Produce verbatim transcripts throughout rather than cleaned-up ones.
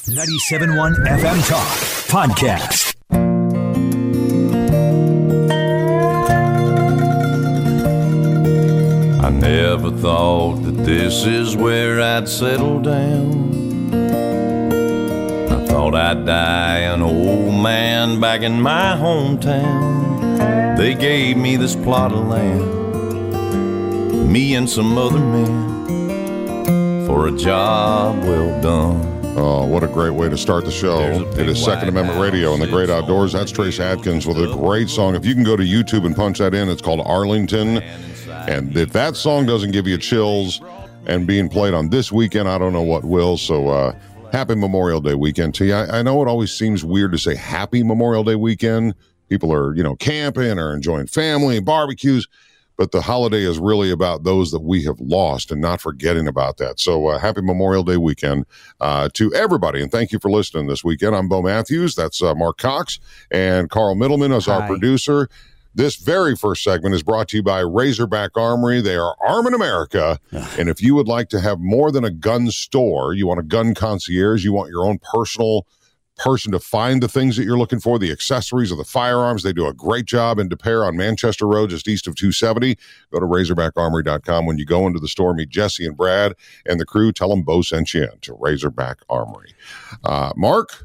ninety-seven point one F M Talk Podcast. I never thought that this is where I'd settle down. I thought I'd die an old man back in my hometown. They gave me this plot of land, me and some other men, for a job well done. Oh, what a great way to start the show. It is Second Amendment Radio and the Great Outdoors. That's Trace Adkins with a great song. If you can go to YouTube and punch that in, it's called Arlington. And if that song doesn't give you chills and being played on this weekend, I don't know what will. So uh, happy Memorial Day weekend to you. I, I know it always seems weird to say happy Memorial Day weekend. People are, you know, camping or enjoying family, barbecues. But the holiday is really about those that we have lost and not forgetting about that. So uh, happy Memorial Day weekend uh, to everybody. And thank you for listening this weekend. I'm Bo Matthews. That's uh, Mark Cox. And Carl Middleman is our Hi. producer. This very first segment is brought to you by Razorback Armory. They are arming America. And if you would like to have more than a gun store, you want a gun concierge, you want your own personal person to find the things that you're looking for, the accessories or the firearms. They do a great job in De Pere on Manchester Road, just east of two seventy. Go to razorback armory dot com. When you go into the store, meet Jesse and Brad and the crew. Tell them Bo sent you in to Razorback Armory. Uh, Mark,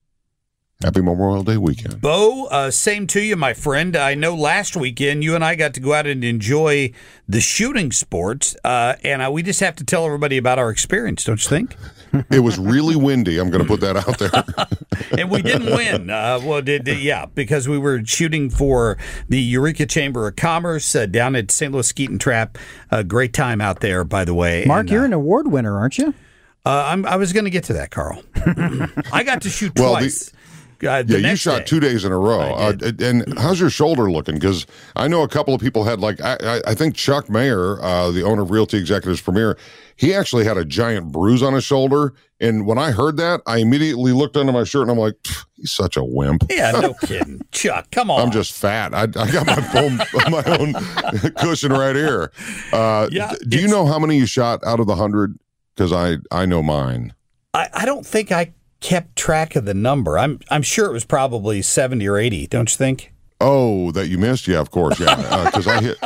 happy Memorial Day weekend. Bo, uh, same to you, my friend. I know last weekend you and I got to go out and enjoy the shooting sports, uh, and uh, we just have to tell everybody about our experience, don't you think? It was really windy. I'm going to put that out there. And we didn't win. Uh, well, did, did, yeah, because we were shooting for the Eureka Chamber of Commerce uh, down at Saint Louis Skeet and Trap. A great time out there, by the way. Mark, and, you're uh, an award winner, aren't you? Uh, I'm, I was going to get to that, Carl. I got to shoot Well, the- twice. Uh, the Yeah, you next shot day. two days in a row. I Uh, did. and how's your shoulder looking? Because I know a couple of people had, like, I, I, I think Chuck Mayer, uh, the owner of Realty Executives Premier, he actually had a giant bruise on his shoulder. And when I heard that, I immediately looked under my shirt and I'm like, he's such a wimp. Yeah, no kidding. Chuck, come on. I'm just fat. I, I got my own, my own cushion right here. Uh, Yeah, d- do you it's- know how many you shot out of the hundred? Because I, I know mine. I, I don't think I kept track of the number. I'm I'm sure it was probably seventy or eighty, don't you think? Oh, that you missed? Yeah, of course. Yeah, because I hit.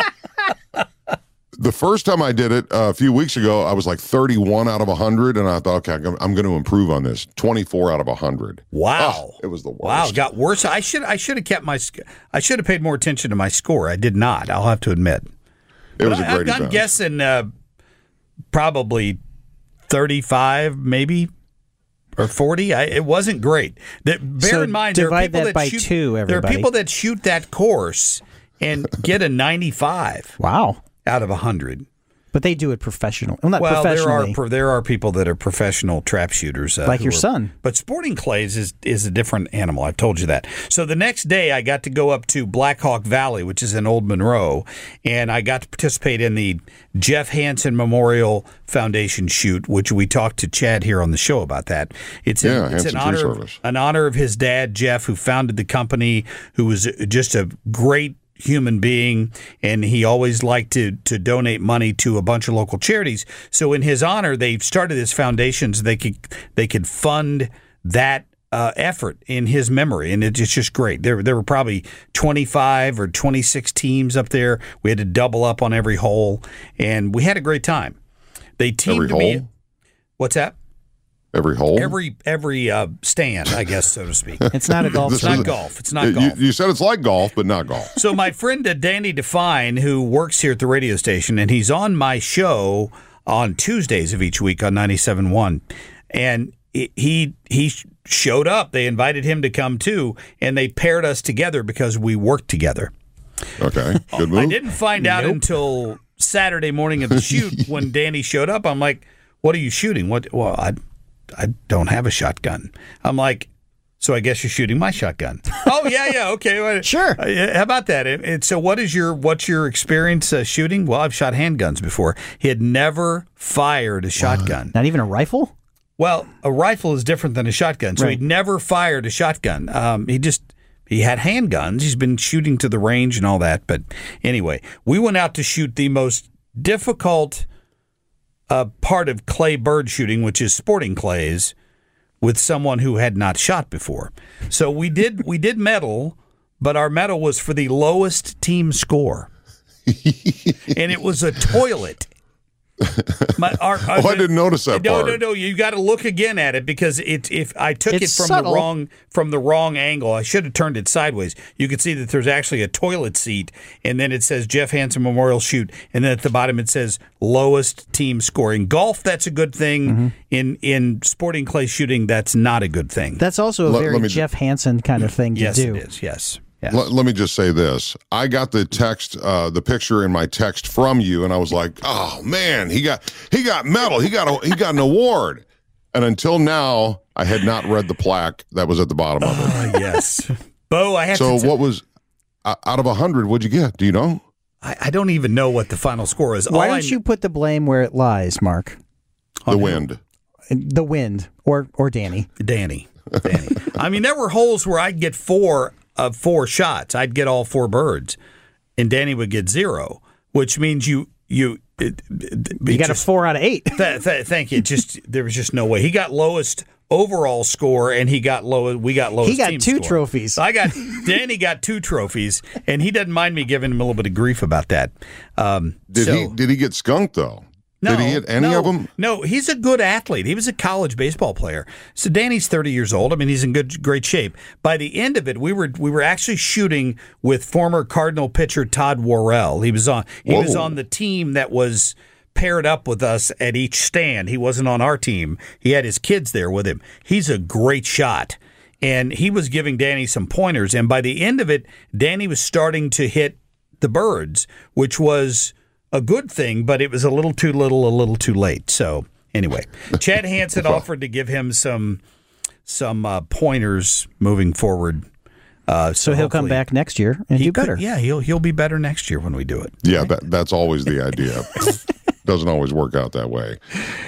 The first time I did it uh, a few weeks ago, I was like thirty-one out of one hundred, and I thought, okay, I'm, I'm going to improve on this. twenty-four out of one hundred. Wow. Oh, it was the worst. Wow, it got worse. I should I should have kept my sc- I should have paid more attention to my score. I did not. I'll have to admit. It was But a great I, I'm event. guessing uh, probably thirty-five, maybe. Or forty. I, it wasn't great. The, bear So in mind, there are divide people that that by shoot, two, There are everybody. people that shoot that course and get a ninety-five Wow. out of one hundred. But they do it professional. Well, not Well, there professionally. are pro- there are people that are professional trap shooters, uh, Like who your are- son. But sporting clays is is a different animal. I've told you that. So the next day, I got to go up to Black Hawk Valley, which is in Old Monroe, and I got to participate in the Jeff Hansen Memorial Foundation shoot, which we talked to Chad here on the show about that. It's in, Yeah, it's Hansen in Tree honor of, Service. in honor of his dad, Jeff, who founded the company, who was just a great human being, and he always liked to to donate money to a bunch of local charities. So in his honor, they started this foundation so they could they could fund that uh, effort in his memory, and it's just great. There there were probably twenty-five or twenty-six teams up there. We had to double up on every hole, and we had a great time. They teamed Every me. hole? What's that? Every hole? Every every uh, stand, I guess, so to speak. It's not a golf. This It's not is- golf. It's not You- golf. You, said it's like golf, but not golf. So my friend uh, Danny Define, who works here at the radio station, and he's on my show on Tuesdays of each week on ninety-seven point one, and he he he showed up. They invited him to come too, and they paired us together because we worked together. Okay, good move. I didn't find out until Saturday morning of the shoot when Danny showed up. I'm like, "What are you shooting?" What? Well, I I don't have a shotgun. I'm like, so I guess you're shooting my shotgun. Oh yeah, yeah, okay, well, Sure. Uh, yeah, how about that? And, and so, what is your what's your experience uh, shooting? Well, I've shot handguns before. He had never fired a shotgun. Not even a rifle? Well, a rifle is different than a shotgun, so Right. he'd never fired a shotgun. Um, he just he had handguns. He's been shooting to the range and all that. But anyway, we went out to shoot the most difficult uh, part of clay bird shooting, which is sporting clays, with someone who had not shot before. So we did we did medal, but our medal was for the lowest team score. And it was a toilet. My, our, our, oh, I didn't notice that no, part. No, no, no. You got to look again at it because it. If I took It's it from subtle. the wrong from the wrong angle, I should have turned it sideways. You could see that there's actually a toilet seat, and then it says Jeff Hansen Memorial Shoot, and then at the bottom it says lowest team scoring. Golf, that's a good thing. Mm-hmm. In in sporting clay shooting, that's not a good thing. That's also a Let- very let me- Jeff Hansen kind of thing to yes, do. it is. Yes. Yes. Let, let me just say this. I got the text, uh, the picture in my text from you, and I was like, "Oh man, he got he got medal. He got a, he got an award." And until now, I had not read the plaque that was at the bottom of it. Uh, yes. Bo, I have So to. T- what was uh, out of a hundred? What'd you get? Do you know? I, I don't even know what the final score is. Why All I don't you put the blame where it lies, Mark? The wind. The wind, or or Danny. Danny. Danny. I mean, there were holes where I'd get four of four shots. I'd get all four birds, and Danny would get zero, which means you you it, it, You got just, a four out of eight. Th- th- thank you. Just there was just no way. He got lowest overall score, and he got low. We got lowest. He got team two score. trophies. I got Danny got two trophies, and he doesn't mind me giving him a little bit of grief about that. Um, Did so, he did he get skunked though? No, did he hit any no, of them? No, he's a good athlete. He was a college baseball player. So Danny's thirty years old. I mean, he's in good, great shape. By the end of it, we were we were actually shooting with former Cardinal pitcher Todd Worrell. He was on he Whoa. was on the team that was paired up with us at each stand. He wasn't on our team. He had his kids there with him. He's a great shot. And he was giving Danny some pointers. And by the end of it, Danny was starting to hit the birds, which was a good thing, but it was a little too little, a little too late. So anyway, Chad Hansen offered to give him some some uh, pointers moving forward. Uh, so So he'll come hopefully back next year and he do could- better. yeah, he'll he'll be better next year when we do it. Yeah, that, that's always the idea. Doesn't always work out that way.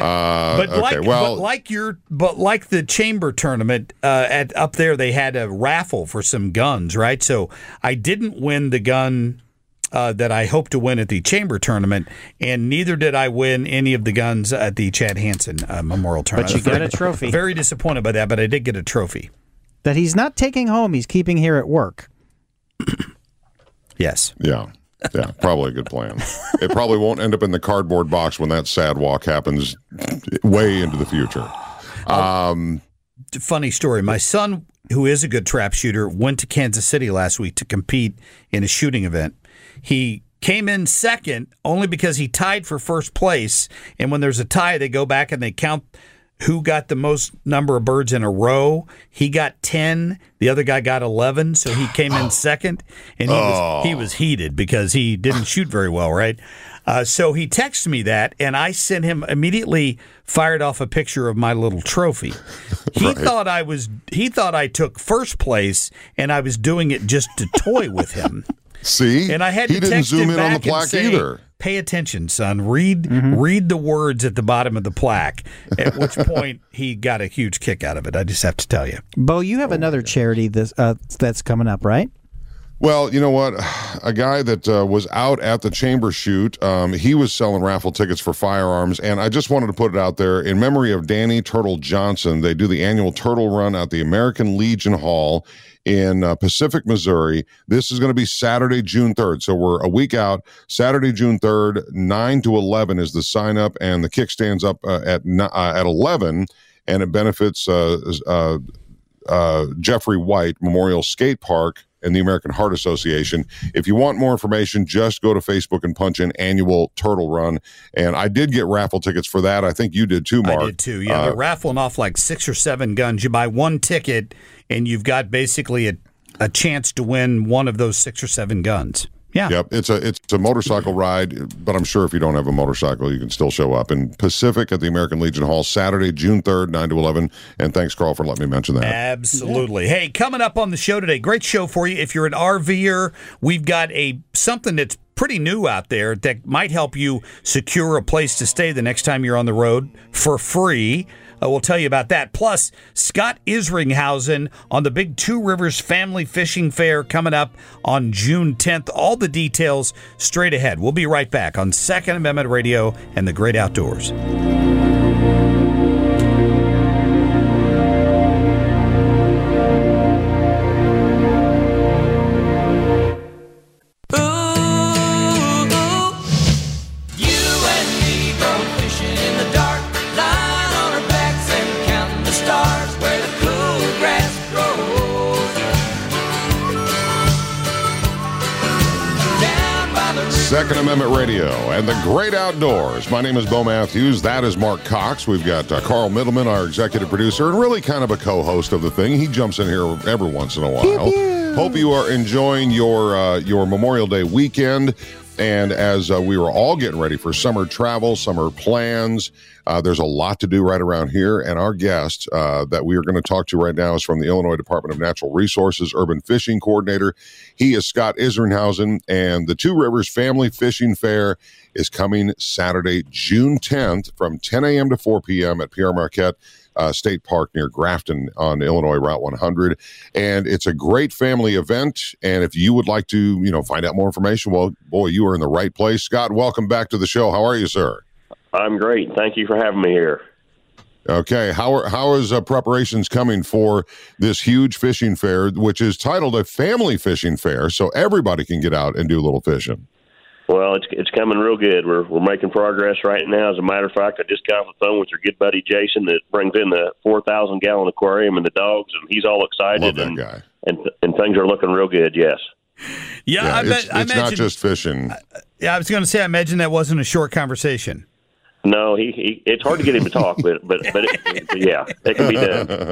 Uh, But okay, like, well, but like your, but like the chamber tournament uh, at up there, they had a raffle for some guns, right? So I didn't win the gun uh, that I hoped to win at the chamber tournament, and neither did I win any of the guns at the Chad Hansen uh, Memorial Tournament. you got a Very- trophy. Very disappointed by that, but I did get a trophy. That he's not taking home, he's keeping here at work. Yes. yeah, yeah, probably a good plan. It probably won't end up in the cardboard box when that sad walk happens way into the future. Um, Funny story. My son, who is a good trap shooter, went to Kansas City last week to compete in a shooting event. He came in second only because he tied for first place. And when there's a tie, they go back and they count who got the most number of birds in a row. He got ten. The other guy got eleven, so he came in second. And he was he was heated because he didn't shoot very well, right? Uh, so he texted me that, and I sent him immediately fired off a picture of my little trophy. He Right. thought I was he thought I took first place, and I was doing it just to toy with him. see, And I had he to didn't text zoom him in back on the and plaque say, either. Pay attention, son. Read read the words at the bottom of the plaque. At which point he got a huge kick out of it. I just have to tell you. Bo, you have another charity this uh, that's coming up, right? Well, you know what? A guy that uh, was out at the chamber shoot, um, he was selling raffle tickets for firearms, and I just wanted to put it out there in memory of Danny Turtle Johnson. They do the annual Turtle Run at the American Legion Hall in uh, Pacific, Missouri. This is going to be Saturday, June third. So we're a week out. Saturday, June third, nine to eleven is the sign up, and the kickstand's up uh, at uh, at eleven, and it benefits uh, uh, uh, Jeffrey White Memorial Skate Park and the American Heart Association. If you want more information, just go to Facebook and punch in Annual Turtle Run. And I did get raffle tickets for that. I think you did too, Mark. I did too. Yeah, Uh, they're raffling off like six or seven guns. You buy one ticket, and you've got basically a, a chance to win one of those six or seven guns. Yeah. Yep, it's a it's a motorcycle ride, but I'm sure if you don't have a motorcycle, you can still show up in Pacific at the American Legion Hall Saturday, June third, nine to eleven. And thanks, Carl, for letting me mention that. Absolutely. Hey, coming up on the show today, great show for you. If you're an RVer, we've got a something that's pretty new out there that might help you secure a place to stay the next time you're on the road for free. Uh, we'll tell you about that. Plus, Scott Isringhausen on the big Two Rivers Family Fishing Fair coming up on June tenth. All the details straight ahead. We'll be right back on Second Amendment Radio and the Great Outdoors. Second Amendment Radio and the Great Outdoors. My name is Bo Matthews. That is Mark Cox. We've got uh, Carl Middleman, our executive producer, and really kind of a co-host of the thing. He jumps in here every once in a while. Pew, pew. Hope you are enjoying your uh, your Memorial Day weekend. And as uh, we were all getting ready for summer travel, summer plans, uh, there's a lot to do right around here. And our guest uh, that we are going to talk to right now is from the Illinois Department of Natural Resources Urban Fishing Coordinator. He is Scott Isringhausen, and the Two Rivers Family Fishing Fair is coming Saturday, June tenth from ten a.m. to four p.m. at Pierre Marquette Uh, State Park near Grafton on Illinois Route one hundred. And it's a great family event. And if you would like to, you know, find out more information, well, boy, you are in the right place. Scott, welcome back to the show. How are you, sir? I'm great. Thank you for having me here. Okay. How are, how is uh, preparations coming for this huge fishing fair, which is titled a family fishing fair, so everybody can get out and do a little fishing? Well, it's it's coming real good. We're we're making progress right now. As a matter of fact, I just got off the phone with your good buddy Jason that brings in the four thousand gallon aquarium and the dogs, and he's all excited. Love that and, guy. and and things are looking real good. Yes. Yeah, yeah I, it's, bet, it's I imagine, not just fishing. Uh, yeah, I was going to say, I imagine that wasn't a short conversation. No, he, he it's hard to get him to talk, but but but it, yeah, it can be done.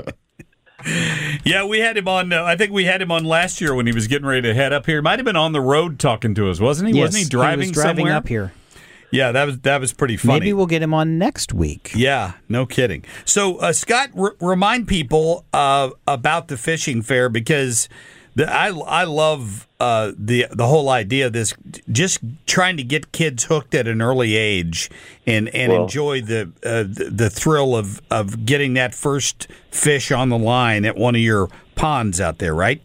Yeah, we had him on. Uh, I think we had him on last year when he was getting ready to head up here. Might have been on the road talking to us, wasn't he? Yes, wasn't he driving, he was driving somewhere? up here. Yeah, that was that was pretty funny. Maybe we'll get him on next week. Yeah, no kidding. So, uh, Scott, r- remind people uh, about the fishing fair, because the, I I love uh, the the whole idea of this, just trying to get kids hooked at an early age and, and well, enjoy the, uh, the the thrill of, of getting that first fish on the line at one of your ponds out there, right?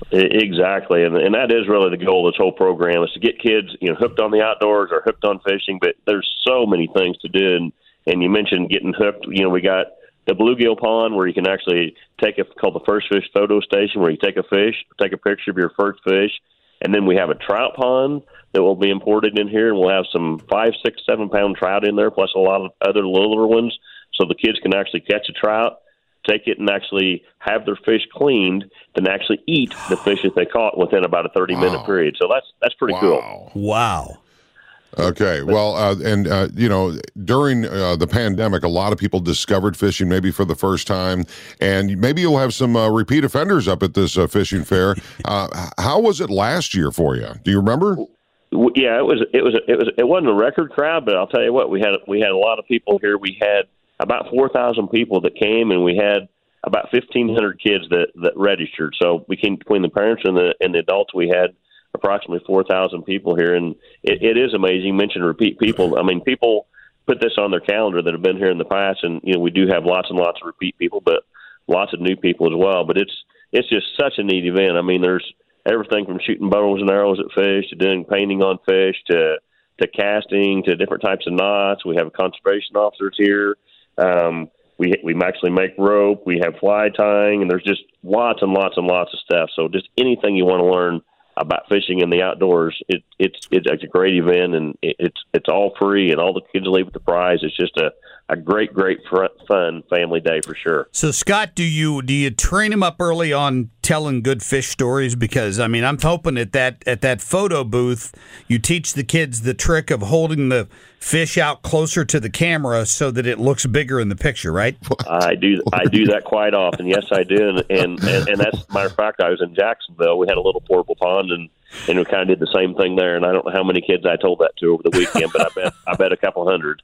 Exactly, and and that is really the goal of this whole program, is to get kids, you know, hooked on the outdoors or hooked on fishing. But there's so many things to do, and, and you mentioned getting hooked. You know, we got the bluegill pond where you can actually take a called the First Fish Photo Station, where you take a fish, take a picture of your first fish, and then we have a trout pond that will be imported in here, and we'll have some five, six, seven pound trout in there, plus a lot of other littler ones, so the kids can actually catch a trout, take it and actually have their fish cleaned, then actually eat the fish that they caught within about a thirty minute Wow. period. So that's that's pretty Wow. cool. Wow. Okay, well, uh, and, uh, you know, during uh, the pandemic, a lot of people discovered fishing maybe for the first time, and maybe you'll have some uh, repeat offenders up at this uh, fishing fair. Uh, how was it last year for you? Do you remember? Yeah, it was it was it was it wasn't a record crowd, but I'll tell you what, we had we had a lot of people here. We had about four thousand people that came, and we had about fifteen hundred kids that, that registered. So we came between the parents and the and the adults. We had approximately four thousand people here, and it, it is amazing. You mentioned repeat people. I mean, people put this on their calendar that have been here in the past, and you know we do have lots and lots of repeat people, but lots of new people as well. But it's it's just such a neat event. I mean, there's everything from shooting bows and arrows at fish to doing painting on fish to to casting to different types of knots. We have conservation officers here. Um, we we actually make rope. We have fly tying, and there's just lots and lots and lots of stuff. So just anything you want to learn about fishing in the outdoors, it, it's it's a great event, and it, it's it's all free, and all the kids leave with the prize. It's just a, a great, great fun family day for sure. So, Scott, do you do you train them up early on telling good fish stories? Because I mean, I'm hoping at that at that photo booth, you teach the kids the trick of holding the fish out closer to the camera so that it looks bigger in the picture, right? I do I do that quite often. Yes, I do, and and, and, and that's matter of fact. I was in Jacksonville. We had a little portable pond, and, and we kind of did the same thing there. And I don't know how many kids I told that to over the weekend, but I bet I bet a couple hundred.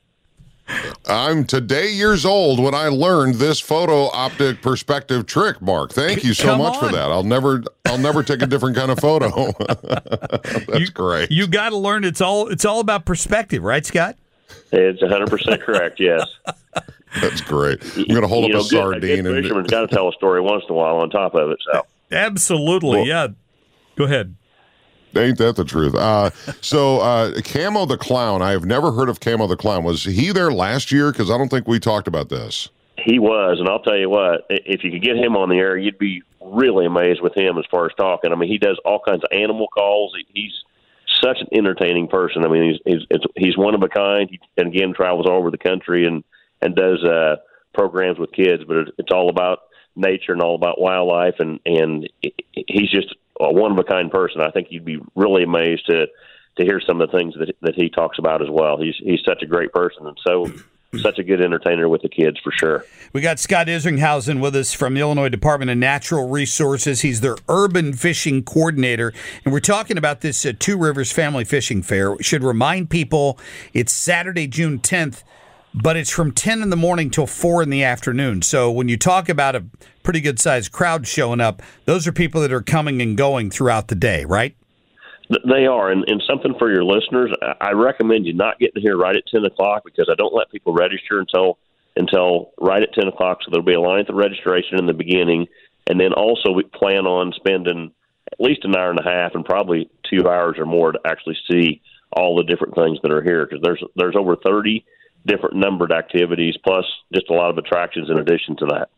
I'm today years old when I learned this photo optic perspective trick, Mark. Thank you so Come much for on. that. I'll never I'll never take a different kind of photo. That's you, great. You got to learn. It's all it's all about perspective, right, Scott? It's one hundred percent correct. Yes. That's great. I'm going to hold you up know, a good, sardine. A good and fisherman's got to tell a story once in a while on top of it. So Absolutely, Well- yeah. Go ahead. Ain't that the truth? Uh, so, uh, Camo the Clown, I have never heard of Camo the Clown. Was he there last year? Because I don't think we talked about this. he was, and I'll tell you what, if you could get him on the air, you'd be really amazed with him as far as talking. I mean, he does all kinds of animal calls. He's such an entertaining person. I mean, he's he's, it's, he's one of a kind. He, and again, travels all over the country and and does uh, programs with kids. But it, it's all about nature and all about wildlife, and and he's just a one of a kind person. I think you'd be really amazed to to hear some of the things that that he talks about as well. He's he's such a great person and so such a good entertainer with the kids for sure. We got Scott Isringhausen with us from the Illinois Department of Natural Resources. He's their urban fishing coordinator, and we're talking about this uh, Two Rivers Family Fishing Fair. We should remind people it's Saturday, June tenth, but it's from ten in the morning till four in the afternoon. So when you talk about a pretty good-sized crowd showing up, those are people that are coming and going throughout the day, right? They are, and, and something for your listeners, I recommend you not getting here right at ten o'clock because I don't let people register until until right at ten o'clock, so there'll be a line at the registration in the beginning, and then also we plan on spending at least an hour and a half and probably two hours or more to actually see all the different things that are here because there's there's over thirty different numbered activities plus just a lot of attractions in addition to that.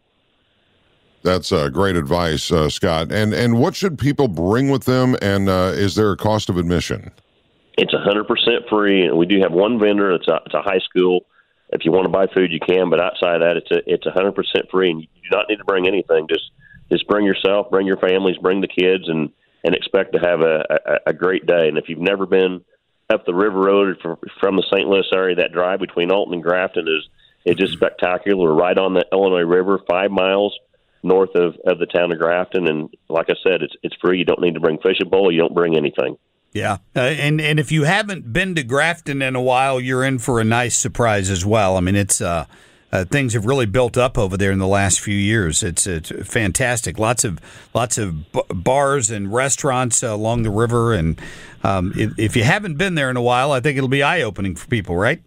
That's uh, great advice, uh, Scott. And and what should people bring with them, and uh, is there a cost of admission? It's one hundred percent free, and we do have one vendor. It's a, it's a high school. If you want to buy food, you can, but outside of that, it's a, it's one hundred percent free, and you do not need to bring anything. Just just bring yourself, bring your families, bring the kids, and, and expect to have a, a, a great day. And if you've never been up the River Road from, from the Saint Louis area, that drive between Alton and Grafton is, is just spectacular. We're right on the Illinois River, five miles north of, of the town of Grafton, and like I said, it's it's free. You don't need to bring fishing pole. You don't bring anything. Yeah, uh, and and if you haven't been to Grafton in a while, you're in for a nice surprise as well. I mean, it's uh, uh, things have really built up over there in the last few years. It's, it's fantastic. Lots of lots of b- bars and restaurants uh, along the river, and um, if, if you haven't been there in a while, I think it'll be eye opening for people, right?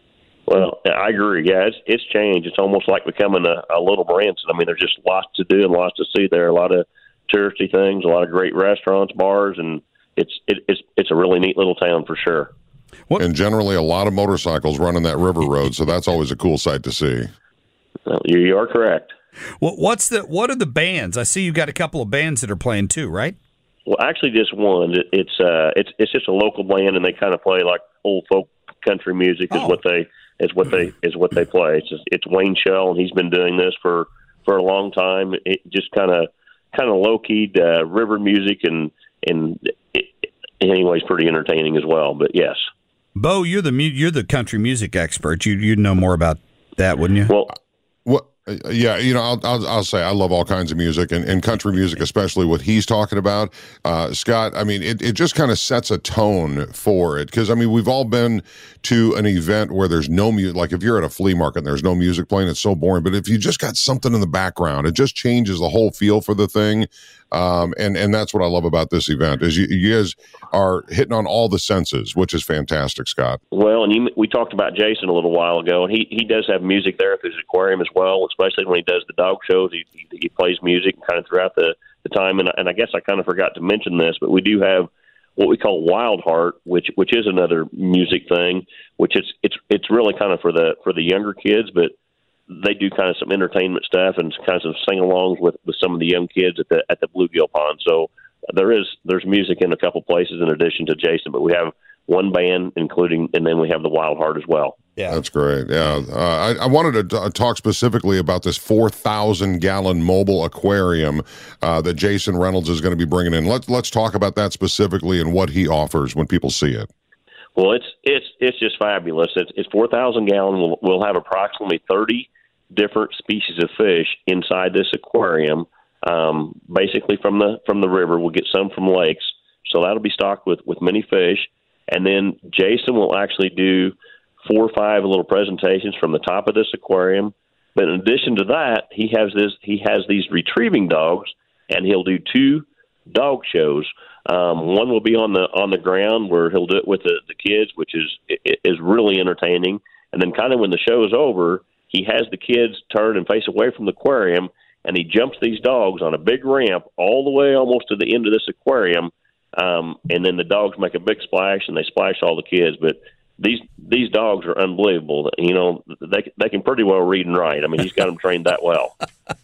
Well, I agree. Yeah, it's, it's changed. It's almost like becoming a, a little Branson. I mean, there's just lots to do and lots to see there. A lot of touristy things, a lot of great restaurants, bars, and it's it, it's it's a really neat little town for sure. What? And generally, a lot of motorcycles running that river road, so that's always a cool sight to see. Well, you, you are correct. Well, what's the what are the bands? I see you got a couple of bands that are playing too, right? Well, actually, just one. It, it's uh, it's it's just a local band, and they kind of play like old folk country music. Is oh. what they is what they is what they play. It's just, it's Wayne Shell, and he's been doing this for, for a long time. It just kind of kind of low key uh, river music, and and it, anyways, pretty entertaining as well. But yes, Bo, you're the you're the country music expert. You you'd know more about that, wouldn't you? Well, what? Yeah, you know, I'll, I'll I'll say I love all kinds of music, and, and country music, especially what he's talking about. Uh, Scott, I mean, it, it just kind of sets a tone for it, because, I mean, we've all been to an event where there's no music. Like if you're at a flea market and there's no music playing, it's so boring. But if you just got something in the background, it just changes the whole feel for the thing. Um, and, and that's what I love about this event, is you, you guys are hitting on all the senses, which is fantastic, Scott. Well, and you, we talked about Jason a little while ago, and he, he does have music there at his aquarium as well, especially when he does the dog shows. He, he, he plays music kind of throughout the, the time. And, and I guess I kind of forgot to mention this, but we do have what we call Wild Heart, which which is another music thing, which is it's it's really kind of for the for the younger kids, but they do kind of some entertainment stuff and kind of some sing-alongs with, with some of the young kids at the at the bluegill pond. So there is there's music in a couple places in addition to Jason, but we have one band, including, and then we have the Wild Heart as well. Yeah, that's great. Yeah, uh, I, I wanted to t- talk specifically about this four thousand gallon mobile aquarium uh, that Jason Reynolds is going to be bringing in. Let's let's talk about that specifically and what he offers when people see it. Well, it's it's it's just fabulous. It's it's four thousand gallon. We'll, we'll have approximately thirty different species of fish inside this aquarium. Um, basically from the from the river. We'll get some from lakes, so that'll be stocked with with many fish. And then Jason will actually do four or five little presentations from the top of this aquarium. But in addition to that, he has this he has these retrieving dogs, and he'll do two dog shows. Um, one will be on the on the ground where he'll do it with the, the kids, which is is really entertaining. And then kind of when the show's over, he has the kids turn and face away from the aquarium, and he jumps these dogs on a big ramp all the way almost to the end of this aquarium. Um, and then the dogs make a big splash, and they splash all the kids. But these these dogs are unbelievable. You know, they they can pretty well read and write. I mean, he's got them trained that well.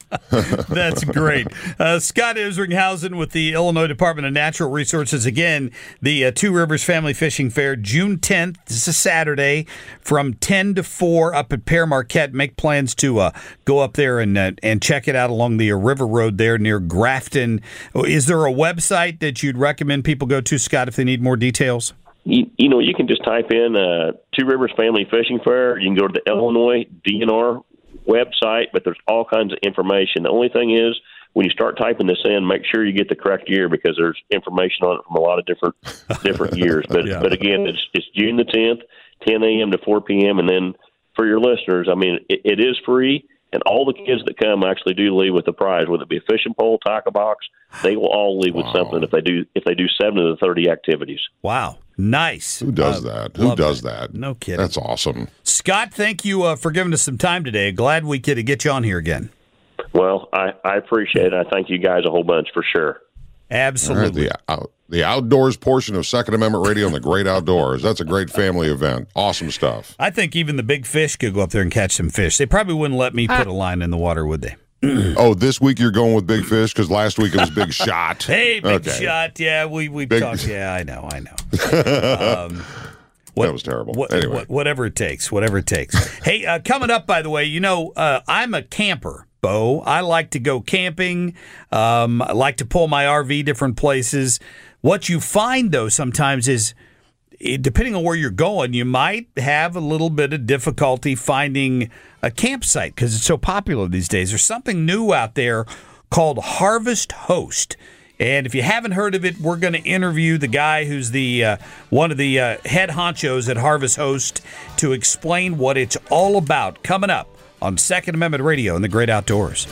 That's great. Uh, Scott Isringhausen with the Illinois Department of Natural Resources. Again, the uh, Two Rivers Family Fishing Fair, June tenth. This is a Saturday from ten to four up at Pere Marquette. Make plans to uh, go up there and uh, and check it out along the uh, River Road there near Grafton. Is there a website that you'd recommend people go to, Scott, if they need more details? you, you know, you can just type in uh, Two Rivers Family Fishing Fair. You can go to the Illinois D N R website, but there's all kinds of information. The only thing is, when you start typing this in, make sure you get the correct year because there's information on it from a lot of different different years. But Yeah. but again, it's it's June the tenth, ten a.m. to four p.m. And then for your listeners, I mean, it, it is free, and all the kids that come actually do leave with a prize, whether it be a fishing pole, tackle box. They will all leave with Wow. something if they do if they do seven of the thirty activities. Wow. Nice. Who does Uh, that? Who love does it. that? No kidding. That's awesome. Scott, thank you uh, for giving us some time today. Glad we could get you on here again. Well, I, I appreciate it. I thank you guys a whole bunch for sure. All right, Absolutely. the, out, the outdoors portion of Second Amendment Radio and the Great Outdoors. That's a great family event. Awesome stuff. I think even the big fish could go up there and catch some fish. They probably wouldn't let me put a line in the water, would they? Oh, this week you're going with Big Fish because last week it was Big Shot. Hey, big Okay. shot. Yeah, we we Big- talked. Yeah, I know, I know. Um, what- That was terrible. What, Anyway. what- whatever it takes, whatever it takes. Hey, uh, coming up, by the way, you know, uh, I'm a camper, Bo. I like to go camping. Um, I like to pull my R V different places. What you find, though, sometimes is, it, depending on where you're going, you might have a little bit of difficulty finding a campsite because it's so popular these days. There's something new out there called Harvest Host. And if you haven't heard of it, we're going to interview the guy who's the uh, one of the uh, head honchos at Harvest Host to explain what it's all about. Coming up on Second Amendment Radio in the Great Outdoors.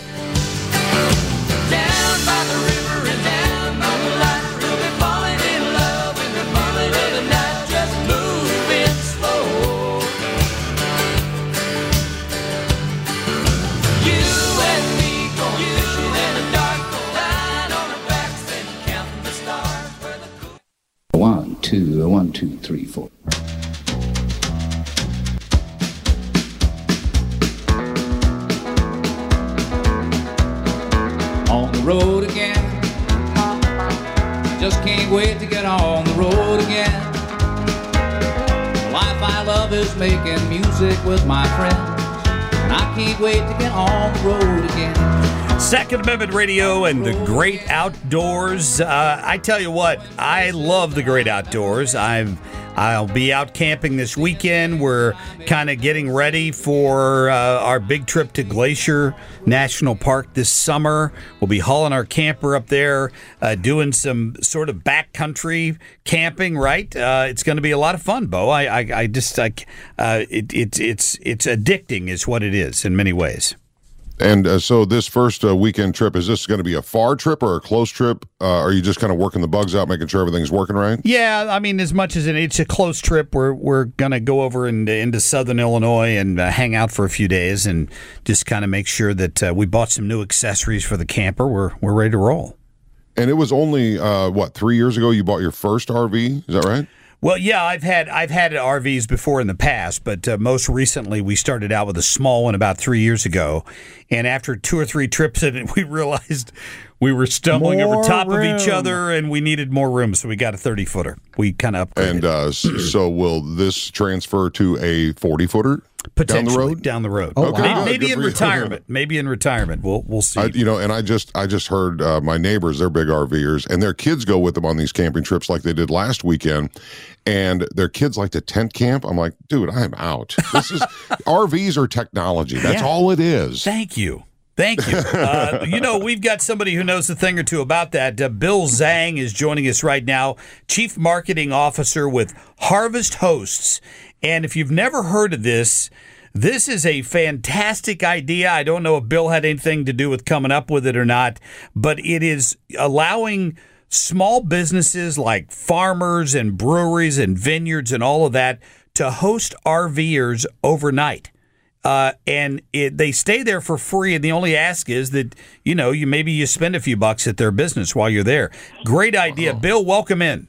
Down by the river and down by the light, we'll be falling in love in the middle of the night, just moving slow. You and me going fishing in the dark, lying on our backs and counting the stars where the cool. One, two, one, two, three, four. On the road again. Just can't wait to get on the road again. The life I love is making music with my friends. And I can't wait to get on the road again. Second Amendment Radio and the Great Outdoors. Uh, I tell you what, I love the Great Outdoors. I'm, I'll be out camping this weekend. We're kind of getting ready for uh, our big trip to Glacier National Park this summer. We'll be hauling our camper up there, uh, doing some sort of backcountry camping. Right? Uh, it's going to be a lot of fun, Bo. I, I, I just, I, uh, it, it, it's, it's addicting, is what it is in many ways. And uh, so this first uh, weekend trip, is this going to be a far trip or a close trip? Uh, are you just kind of working the bugs out, making sure everything's working right? Yeah, I mean, as much as it, it's a close trip, we're we're gonna go over into, into Southern Illinois and uh, hang out for a few days and just kind of make sure that uh, we bought some new accessories for the camper. We're we're ready to roll. And it was only, uh, what, three years ago you bought your first R V? Is that right? Well, yeah, I've had I've had R Vs before in the past, but uh, most recently we started out with a small one about three years ago, and after two or three trips in it, we realized we were stumbling More over top room. of each other, and we needed more room, so we got a thirty footer. We kind of upgraded. And uh, s- so will this transfer to a forty footer down the Potentially road? down the road. Oh, Okay, Maybe, good. maybe Good in for you. retirement. Maybe in retirement. We'll we'll see. I, you know, and I just I just heard uh, my neighbors, they're big RVers, and their kids go with them on these camping trips like they did last weekend. And their kids like to tent camp. I'm like, dude, I'm out. This is R Vs are technology. That's Yeah. all it is. Thank you. Thank you. Uh, you know, we've got somebody who knows a thing or two about that. Uh, Bill Zhang is joining us right now, Chief Marketing Officer with Harvest Hosts. And if you've never heard of this, this is a fantastic idea. I don't know if Bill had anything to do with coming up with it or not, but it is allowing small businesses like farmers and breweries and vineyards and all of that to host RVers overnight. Uh, and it, they stay there for free, and the only ask is that, you know, you maybe you spend a few bucks at their business while you're there. Great idea. Bill, welcome in.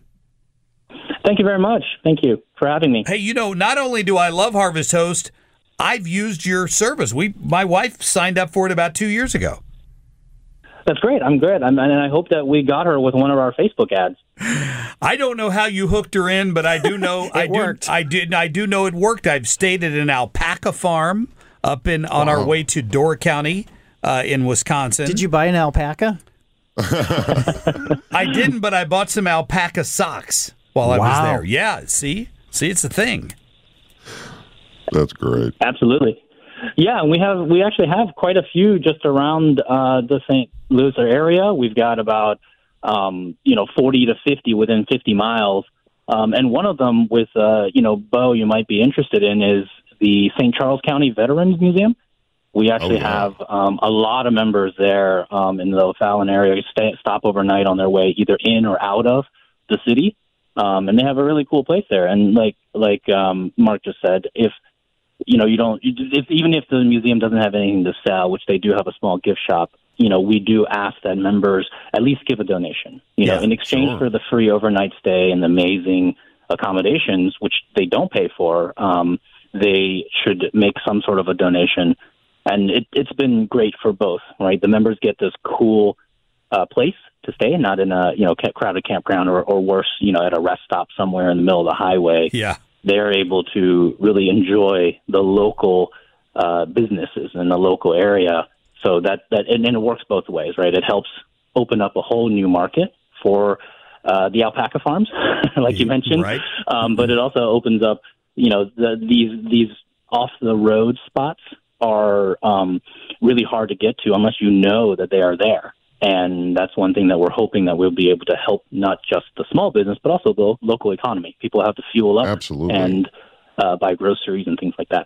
Thank you very much. Thank you for having me. Hey, you know, not only do I love Harvest Host, I've used your service. We, my wife signed up for it about two years ago. That's great. I'm good. I'm, and I hope that we got her with one of our Facebook ads. I don't know how you hooked her in, but I do know I do worked. I did I do know it worked. I've stayed at an alpaca farm up in on our way to Door County uh, in Wisconsin. Did you buy an alpaca? I didn't, but I bought some alpaca socks. while I was Wow. there. Yeah, see? See, it's a thing. That's great. Absolutely. Yeah, and we have we actually have quite a few just around uh, the Saint Louis area. We've got about um, you know forty to fifty within fifty miles, um, and one of them with uh, you know Bo you might be interested in is the Saint Charles County Veterans Museum. We actually Oh, yeah. have um, a lot of members there um, in the O'Fallon area stay, stop overnight on their way either in or out of the city, um, and they have a really cool place there. And like like um, Mark just said, if you know you don't, if, even if the museum doesn't have anything to sell, which they do have a small gift shop, you know we do ask that members at least give a donation. You Yeah, know, in exchange sure. for the free overnight stay and the amazing accommodations, which they don't pay for. Um, they should make some sort of a donation. And it, it's been great for both, right? The members get this cool uh, place to stay, not in a you know ca- crowded campground or, or worse, you know, at a rest stop somewhere in the middle of the highway. Yeah. They're able to really enjoy the local uh, businesses in the local area. So that that and, and it works both ways, right? It helps open up a whole new market for uh, the alpaca farms, like you mentioned, Right. um, but it also opens up, you know, the, these these off the road spots are um, really hard to get to unless you know that they are there. And that's one thing that we're hoping that we'll be able to help not just the small business, but also the local economy. People have to fuel up Absolutely. and uh, buy groceries and things like that.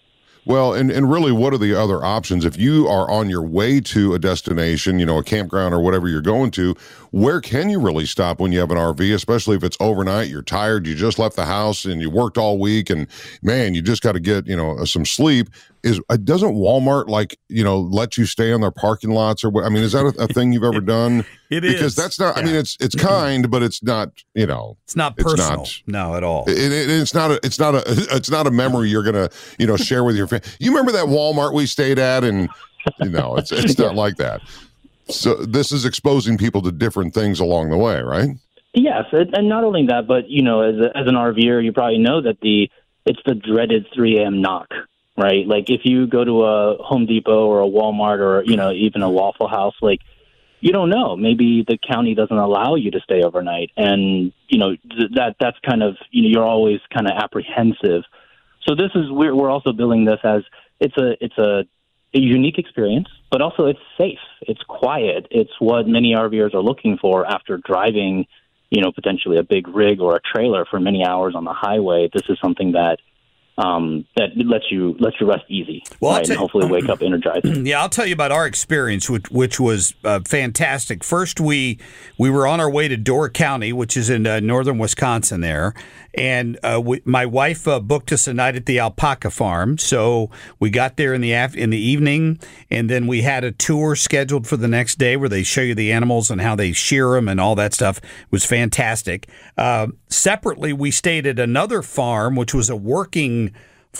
Well, and, and really, what are the other options? If you are on your way to a destination, you know, a campground or whatever you're going to, where can you really stop when you have an R V, especially if it's overnight, you're tired, you just left the house and you worked all week and, man, you just got to get, you know, some sleep. Is uh, doesn't Walmart, like, you know, let you stay on their parking lots or what? I mean, is that a, a thing you've ever done? It is. Because that's not, I Yeah. mean, it's it's kind, but it's not, you know. It's not It's personal. not. No, at all. It, it, it's not a it's not a it's not a memory you're gonna you know share with your family. You remember that Walmart we stayed at, and you know it's it's not like that. So this is exposing people to different things along the way, right? Yes, and and not only that, but you know, as a, as an RVer, you probably know that the it's the dreaded three a.m. knock, right? Like if you go to a Home Depot or a Walmart or you know even a Waffle House, like you don't know. Maybe the county doesn't allow you to stay overnight, and you know th- that that's kind of you know you're always kind of apprehensive. So this is we're we're also billing this as it's a it's a, a unique experience, but also it's safe, it's quiet, it's what many RVers are looking for after driving, you know, potentially a big rig or a trailer for many hours on the highway. This is something that um, that lets you lets you rest easy, Well, I'll right, tell- and hopefully wake up energized. Yeah, I'll tell you about our experience, which, which was uh, fantastic. First, we we were on our way to Door County, which is in uh, northern Wisconsin there, and uh, we, my wife uh, booked us a night at the alpaca farm. So we got there in the af- in the evening, and then we had a tour scheduled for the next day where they show you the animals and how they shear them and all that stuff. It was fantastic. Uh, separately, we stayed at another farm, which was a working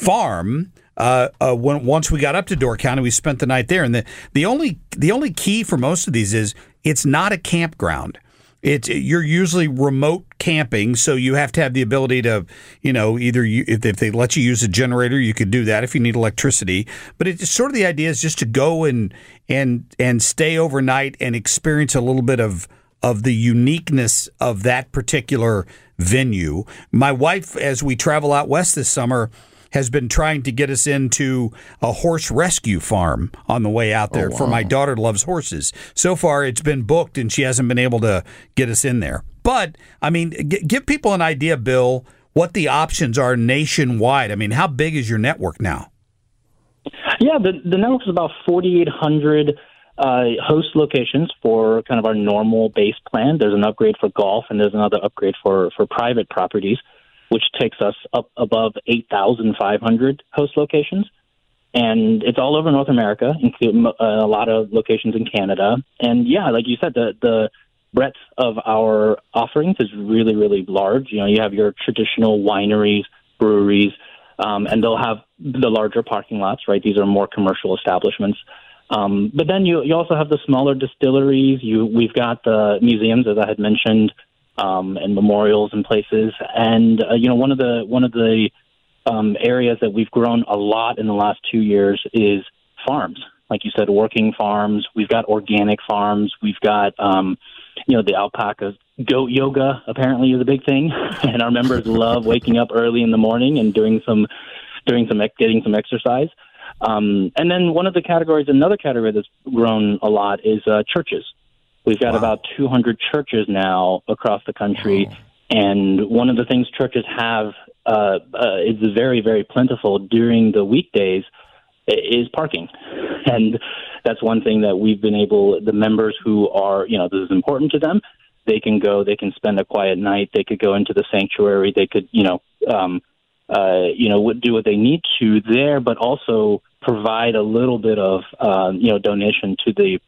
farm. Uh, uh, when, once we got up to Door County, we spent the night there. And the, the only the only key for most of these is it's not a campground. It's you're usually remote camping, so you have to have the ability to, you know, either you, if, if they let you use a generator, you could do that if you need electricity. But it's sort of the idea is just to go and and and stay overnight and experience a little bit of of the uniqueness of that particular venue. My wife, as we travel out west this summer, has been trying to get us into a horse rescue farm on the way out there Oh, for wow. my daughter loves horses. So far, it's been booked, and she hasn't been able to get us in there. But, I mean, g- give people an idea, Bill, what the options are nationwide. I mean, how big is your network now? Yeah, the the network is about forty-eight hundred uh, host locations for kind of our normal base plan. There's an upgrade for golf, and there's another upgrade for, for private properties, which takes us up above eight thousand five hundred host locations. And it's all over North America, including uh, a lot of locations in Canada. And, yeah, like you said, the, the breadth of our offerings is really, really large. You know, you have your traditional wineries, breweries, um, and they'll have the larger parking lots, right? These are more commercial establishments. Um, but then you you also have the smaller distilleries. You We've got the museums, as I had mentioned, Um, and memorials and places, and uh, you know one of the one of the um, areas that we've grown a lot in the last two years is farms. Like you said, working farms. We've got organic farms. We've got um, you know the alpaca goat yoga apparently is a big thing, and our members love waking up early in the morning and doing some, doing some, getting some exercise. Um, and then one of the categories, another category that's grown a lot is uh, churches. We've got wow. about two hundred churches now across the country, wow. and one of the things churches have uh, uh, is very, very plentiful during the weekdays is parking. And that's one thing that we've been able, the members who are, you know, this is important to them, they can go, they can spend a quiet night, they could go into the sanctuary, they could, you know, um, uh, you know, do what they need to there, but also provide a little bit of, uh, you know, donation to the,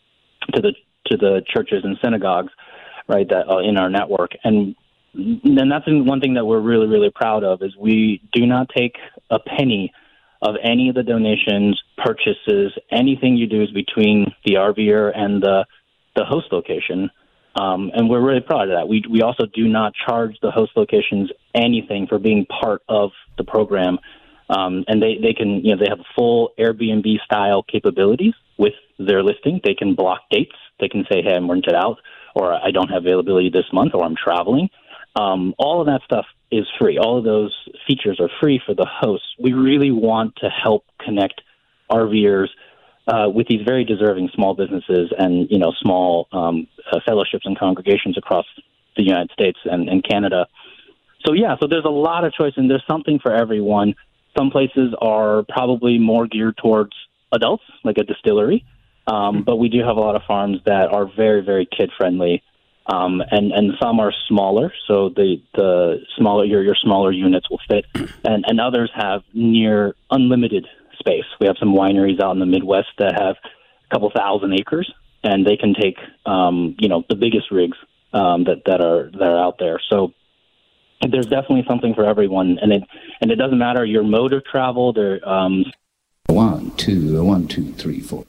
to the, to the churches and synagogues, right, that uh, in our network. And then that's one thing that we're really, really proud of is we do not take a penny of any of the donations, purchases, anything you do is between the RVer and the the host location. Um, and we're really proud of that. We we also do not charge the host locations anything for being part of the program. Um, and they, they can, you know, they have full Airbnb style capabilities with their listing. They can block dates. They can say, hey, I'm rented out, or I don't have availability this month, or I'm traveling. Um, all of that stuff is free. All of those features are free for the hosts. We really want to help connect RVers uh, with these very deserving small businesses and, you know, small um, uh, fellowships and congregations across the United States and, and Canada. So, yeah, so there's a lot of choice, and there's something for everyone. Some places are probably more geared towards adults, like a distillery, um, but we do have a lot of farms that are very, very kid-friendly. Um, and, and some are smaller, so the, the smaller your your smaller units will fit, and, and others have near unlimited space. We have some wineries out in the Midwest that have a couple thousand acres, and they can take um, you know the biggest rigs um, that that are that are out there. So there's definitely something for everyone, and it and it doesn't matter your mode of travel. There, um, one, two, one, two, three, four.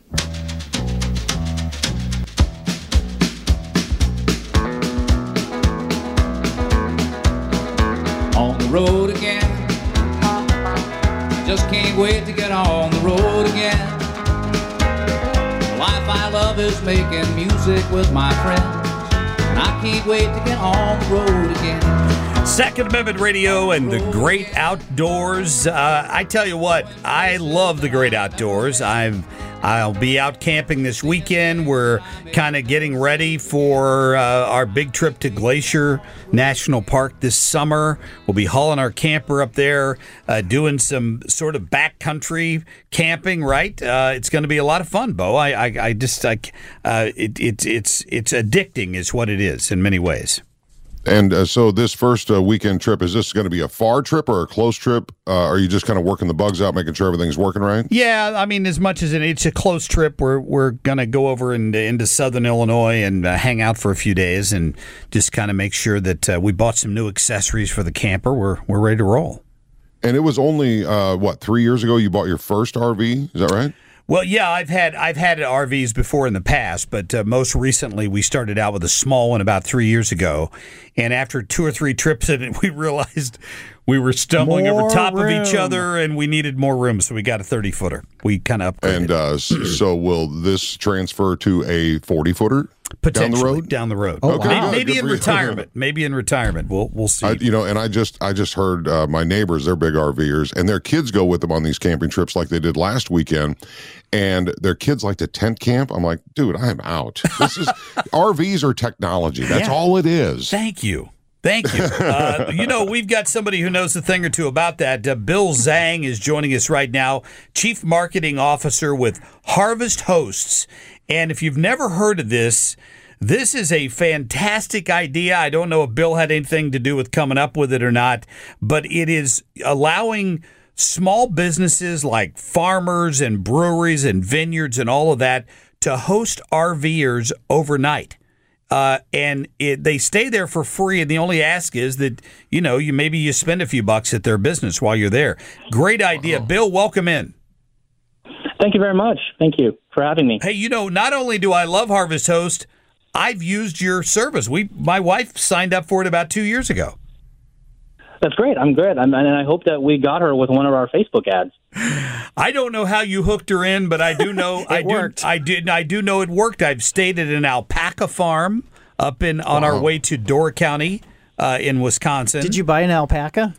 On the road again, just can't wait to get on the road again. The life I love is making music with my friends, and I can't wait to get on the road again. Second Amendment Radio and the great outdoors. Uh, I tell you what, I love the great outdoors. I've I'll be out camping this weekend. We're kind of getting ready for uh, our big trip to Glacier National Park this summer. We'll be hauling our camper up there, uh, doing some sort of backcountry camping. Right? Uh, it's going to be a lot of fun, Bo. I, I, I just, I, uh, it, it, it's, it's addicting, is what it is in many ways. And uh, so this first uh, weekend trip, is this going to be a far trip or a close trip? Uh, are you just kind of working the bugs out, making sure everything's working right? Yeah, I mean, as much as it, it's a close trip, we're we're going to go over into, into southern Illinois and uh, hang out for a few days and just kind of make sure that uh, we bought some new accessories for the camper. We're we're ready to roll. And it was only, uh, what, three years ago you bought your first R V? Is that right? Well, yeah, I've had I've had R Vs before in the past, but uh, most recently we started out with a small one about three years ago, and after two or three trips in it, we realized we were stumbling More over top room. of each other, and we needed more room, so we got a thirty footer. We kind of upgraded. And uh, so will this transfer to a forty footer? Down the road? Down the road. Oh, okay, maybe, wow. maybe Good in for you. retirement. Maybe in retirement. We'll we'll see. I, you know, and I just I just heard uh, my neighbors, they're big RVers, and their kids go with them on these camping trips like they did last weekend. And their kids like to tent camp. I'm like, dude, I'm out. This is R Vs are technology. That's Yeah. all it is. Thank you. Thank you. Uh, you know, we've got somebody who knows a thing or two about that. Uh, Bill Zhang is joining us right now, Chief Marketing Officer with Harvest Hosts. And if you've never heard of this, this is a fantastic idea. I don't know if Bill had anything to do with coming up with it or not, but it is allowing small businesses like farmers and breweries and vineyards and all of that to host RVers overnight. Uh, and it, they stay there for free, and the only ask is that, you know, you maybe you spend a few bucks at their business while you're there. Great idea. Bill, welcome in. Thank you very much. Thank you for having me. Hey, you know, not only do I love Harvest Host, I've used your service. We, my wife signed up for it about two years ago. That's great. I'm good. I'm, and I hope that we got her with one of our Facebook ads. I don't know how you hooked her in, but I do know I do worked. I did I do know it worked. I've stayed at an alpaca farm up in on Wow. our way to Door County uh, in Wisconsin. Did you buy an alpaca?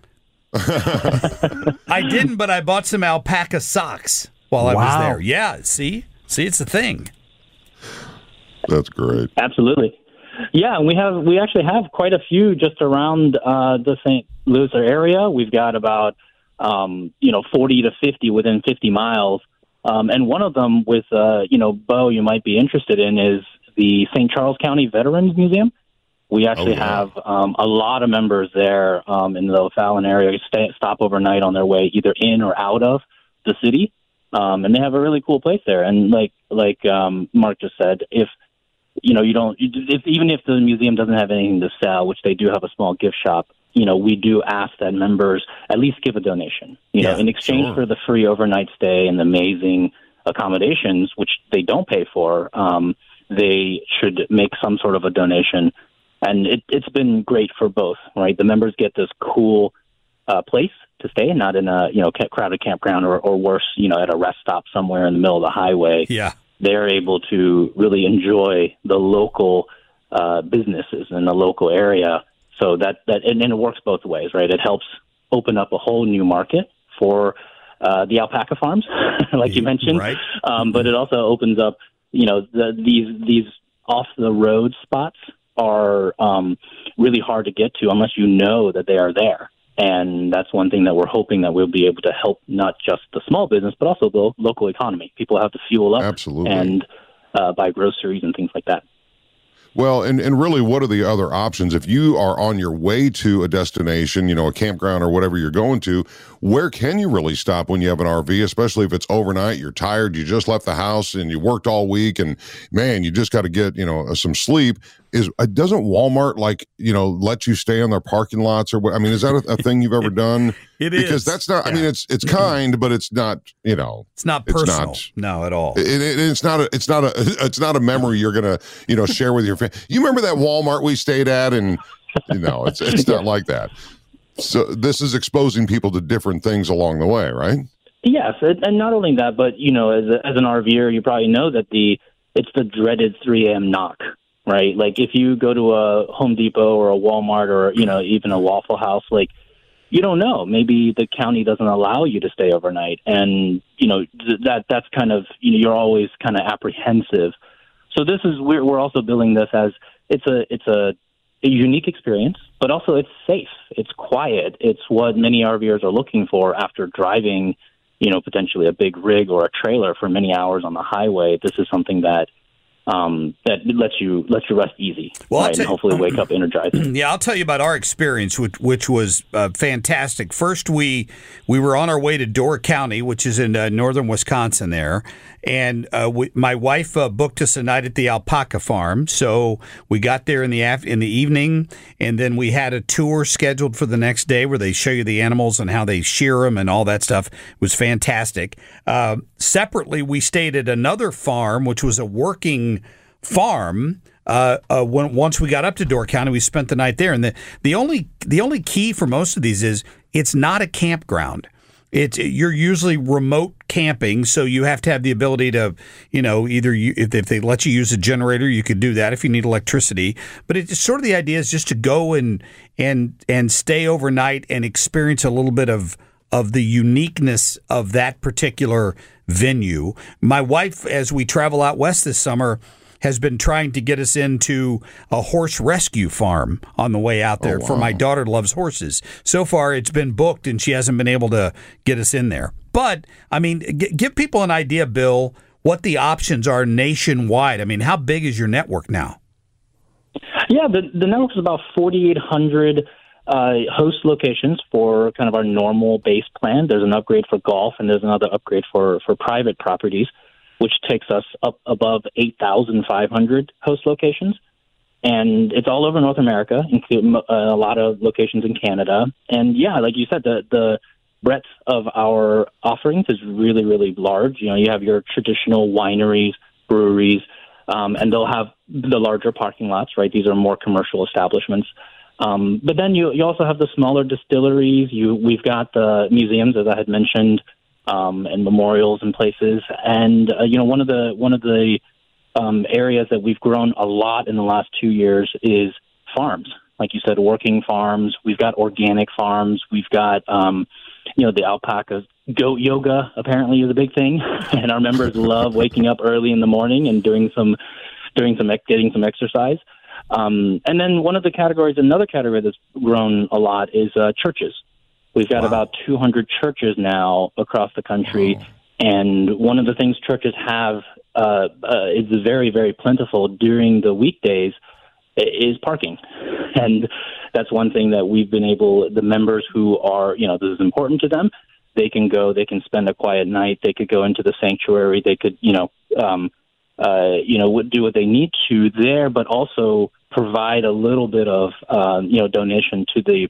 I didn't, but I bought some alpaca socks while I was Wow. there. Yeah, see? See, it's a thing. That's great. Absolutely. Yeah, and we have we actually have quite a few just around uh, the Saint Louis area. We've got about um, you know forty to fifty within fifty miles, um, and one of them with uh, you know Bo you might be interested in is the Saint Charles County Veterans Museum. We actually Oh, yeah. have um, a lot of members there um, in the O'Fallon area. Stay, stop overnight on their way either in or out of the city, um, and they have a really cool place there. And like like um, Mark just said, if you know, you don't, if, even if the museum doesn't have anything to sell, which they do have a small gift shop, you know, we do ask that members at least give a donation, you Yeah, know, in exchange sure. for the free overnight stay and the amazing accommodations, which they don't pay for. Um, they should make some sort of a donation. And it, it's been great for both, right? The members get this cool uh, place to stay, not in a, you know, crowded campground or, or worse, you know, at a rest stop somewhere in the middle of the highway. Yeah. They're able to really enjoy the local uh, businesses in the local area. So that, that and, and it works both ways, right? It helps open up a whole new market for uh, the alpaca farms, like you mentioned. Right. Um, but it also opens up, you know, the, these these off the road spots are um, really hard to get to unless you know that they are there. And that's one thing that we're hoping that we'll be able to help not just the small business, but also the local economy. People have to fuel up Absolutely. and uh, buy groceries and things like that. Well, and, and really, what are the other options? If you are on your way to a destination, you know, a campground or whatever you're going to, where can you really stop when you have an R V, especially if it's overnight, you're tired, you just left the house and you worked all week and, man, you just got to get, you know, some sleep. Is uh, doesn't Walmart, like, you know, let you stay on their parking lots or what? I mean, is that a, a thing you've ever done? It because is. that's not, I Yeah. mean, it's it's kind, but it's not, you know. It's not It's personal. not. No, at all. It, it, it's not a it's not a it's not a memory you're gonna you know share with your family. You remember that Walmart we stayed at, and you know it's it's not like that. So this is exposing people to different things along the way, right? Yes, and and not only that, but you know, as a, as an RVer, you probably know that the it's the dreaded three a.m. knock, right? Like if you go to a Home Depot or a Walmart or you know even a Waffle House, like you don't know. Maybe the county doesn't allow you to stay overnight, and you know th- that that's kind of you know you're always kind of apprehensive. So this is we're we're also billing this as it's a it's a, a unique experience, but also it's safe, it's quiet, it's what many RVers are looking for after driving, you know, potentially a big rig or a trailer for many hours on the highway. This is something that um, that lets you lets you rest easy, Well, I'll right, tell and you- hopefully wake up energized. Yeah, I'll tell you about our experience, which, which was uh, fantastic. First, we we were on our way to Door County, which is in uh, northern Wisconsin there, and uh, we, my wife uh, booked us a night at the alpaca farm. So we got there in the af- in the evening, and then we had a tour scheduled for the next day where they show you the animals and how they shear them and all that stuff. It was fantastic. Uh, separately, we stayed at another farm, which was a working farm. Uh, uh, when once we got up to Door County, we spent the night there, and the the only the only key for most of these is it's not a campground. It's you're usually remote camping, so you have to have the ability to, you know, either you, if, if they let you use a generator, you could do that if you need electricity. But it's sort of the idea is just to go and and and stay overnight and experience a little bit of of the uniqueness of that particular venue. My wife, as we travel out west this summer, has been trying to get us into a horse rescue farm on the way out there. Oh, For my wow. daughter loves horses. So far, it's been booked, and she hasn't been able to get us in there. But, I mean, g- give people an idea, Bill, what the options are nationwide. I mean, how big is your network now? Yeah, the the network is about forty-eight hundred uh, host locations for kind of our normal base plan. There's an upgrade for golf, and there's another upgrade for, for private properties, which takes us up above eight thousand five hundred host locations. And it's all over North America, including uh, a lot of locations in Canada. And yeah, like you said, the, the breadth of our offerings is really, really large. You know, you have your traditional wineries, breweries, um, and they'll have the larger parking lots, right? These are more commercial establishments. Um, but then you, you also have the smaller distilleries. You, we've got the museums, as I had mentioned, um, and memorials and places. And uh, you know, one of the one of the um, areas that we've grown a lot in the last two years is farms. Like you said, working farms. We've got organic farms. We've got, um, you know, the alpacas. Goat yoga apparently is a big thing, and our members love waking up early in the morning and doing some, doing some, getting some exercise. Um, and then one of the categories, another category that's grown a lot is uh, churches. We've got wow. about two hundred churches now across the country, wow. and one of the things churches have uh, uh, is very, very plentiful during the weekdays is parking. And that's one thing that we've been able, the members who are, you know, this is important to them, they can go, they can spend a quiet night, they could go into the sanctuary, they could, you know, um, uh, you know, do what they need to there, but also provide a little bit of, um, you know, donation to the,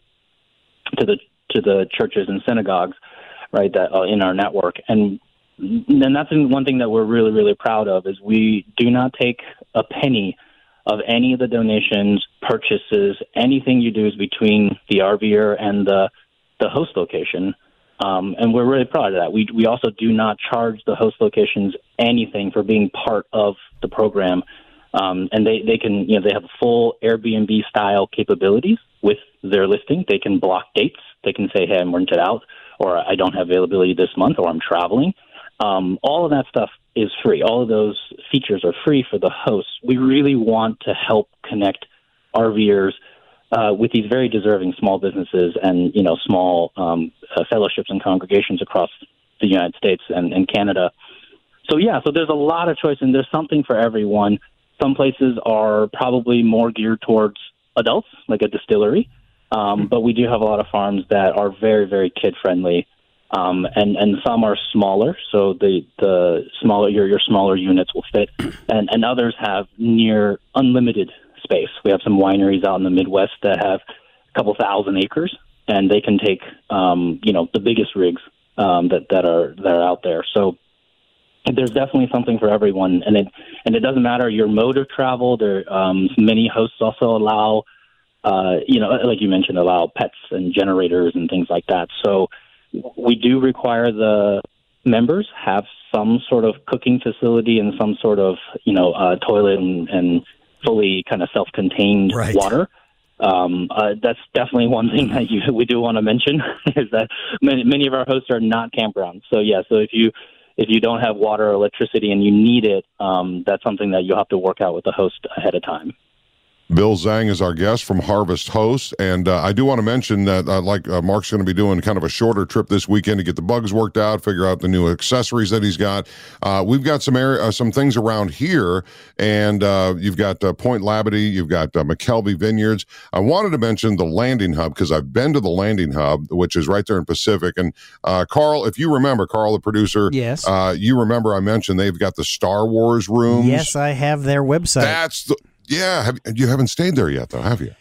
to the, to the churches and synagogues, right, that uh, in our network. And then that's one thing that we're really, really proud of is we do not take a penny of any of the donations, purchases, anything you do is between the RVer and the the host location. Um, and we're really proud of that. We we also do not charge the host locations anything for being part of the program. Um, and they, they can, you know, they have full Airbnb style capabilities with their listing. They can block dates. They can say, hey, I'm rented out, or I don't have availability this month, or I'm traveling. Um, all of that stuff is free. All of those features are free for the hosts. We really want to help connect RVers uh, with these very deserving small businesses and, you know, small um, uh, fellowships and congregations across the United States and, and Canada. So, yeah, so there's a lot of choice, and there's something for everyone. Some places are probably more geared towards adults, like a distillery, um, but we do have a lot of farms that are very, very kid-friendly. Um, and, and some are smaller, so the, the smaller your your smaller units will fit, and, and others have near unlimited space. We have some wineries out in the Midwest that have a couple thousand acres, and they can take um, you know the biggest rigs um, that that are that are out there. So there's definitely something for everyone, and it and it doesn't matter your mode of travel. There um, many hosts also allow uh, you know like you mentioned allow pets and generators and things like that. So we do require the members have some sort of cooking facility and some sort of, you know, uh, toilet and, and fully kind of self-contained right. water. Um, uh, that's definitely one thing that you, we do want to mention is that many, many of our hosts are not campgrounds. So, yeah, so if you if you don't have water or electricity and you need it, um, that's something that you'll have to work out with the host ahead of time. Bill Zhang is our guest from Harvest Host, and uh, I do want to mention that, uh, like uh, Mark's going to be doing kind of a shorter trip this weekend to get the bugs worked out, figure out the new accessories that he's got. Uh, we've got some area, uh, some things around here, and uh, you've got uh, Point Labadee, you've got uh, McKelvey Vineyards. I wanted to mention the Landing Hub because I've been to the Landing Hub, which is right there in Pacific. And uh, Carl, if you remember, Carl, the producer, yes, uh, you remember I mentioned they've got the Star Wars rooms. Yes, I have their website. That's the Yeah, have, you haven't stayed there yet, though, have you?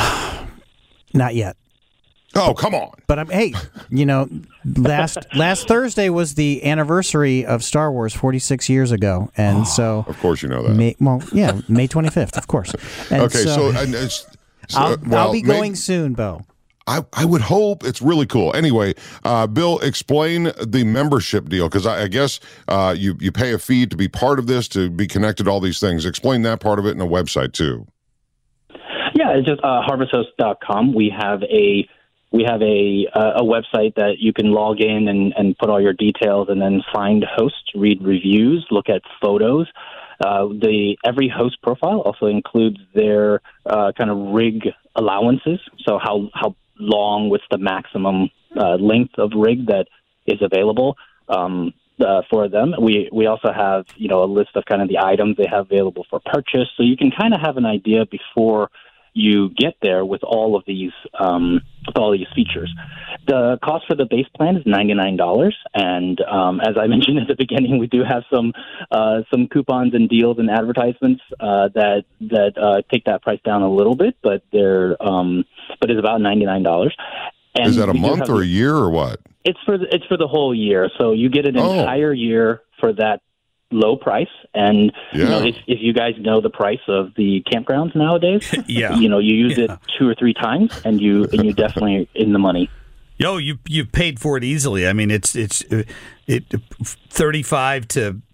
Not yet. Oh, come on. But I'm hey, you know, last last Thursday was the anniversary of Star Wars forty-six years ago, and oh, so of course you know that. May, well, yeah, May twenty-fifth, of course. And okay, so, so, and it's, so I'll, well, I'll be going May, soon, Bo. I, I would hope. It's really cool. Anyway, uh, Bill, explain the membership deal, because I, I guess uh, you, you pay a fee to be part of this, to be connected to all these things. Explain that part of it in a website, too. Yeah, it's just uh, harvest host dot com. We have a we have a uh, a website that you can log in and, and put all your details, and then find hosts, read reviews, look at photos. Uh, the every host profile also includes their uh, kind of rig allowances, so how how long, what's the maximum uh, length of rig that is available um, uh, for them. We we also have, you know, a list of kind of the items they have available for purchase, so you can kind of have an idea before you get there with all of these um, with all these features. The cost for the base plan is ninety-nine dollars, and um, as I mentioned at the beginning, we do have some uh, some coupons and deals and advertisements uh, that that uh, take that price down a little bit, but they're um, but it's about ninety-nine dollars. And is that a month or a year or what? It's for the, it's for the whole year, so you get an oh. entire year for that low price. And yeah. you know, if, if you guys know the price of the campgrounds nowadays, yeah. you know, you use yeah. it two or three times, and you and you definitely in the money. Yo, you you paid for it easily. I mean, it's it's it thirty-five to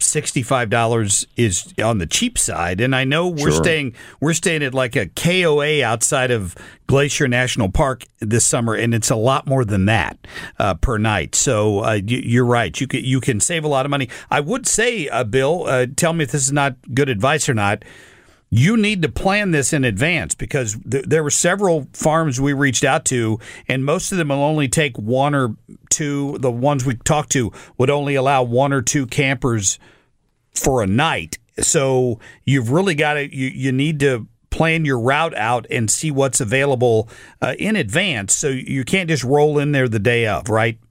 sixty-five dollars is on the cheap side. And I know we're Sure. staying we're staying at like a K O A outside of Glacier National Park this summer, and it's a lot more than that uh, per night. So uh, you, you're right. You can you can save a lot of money. I would say, uh, Bill, uh, tell me if this is not good advice or not. You need to plan this in advance because th- there were several farms we reached out to, and most of them will only take one or two. The ones we talked to would only allow one or two campers for a night. So you've really got to you, you need to plan your route out and see what's available uh, in advance. So you can't just roll in there the day of, right?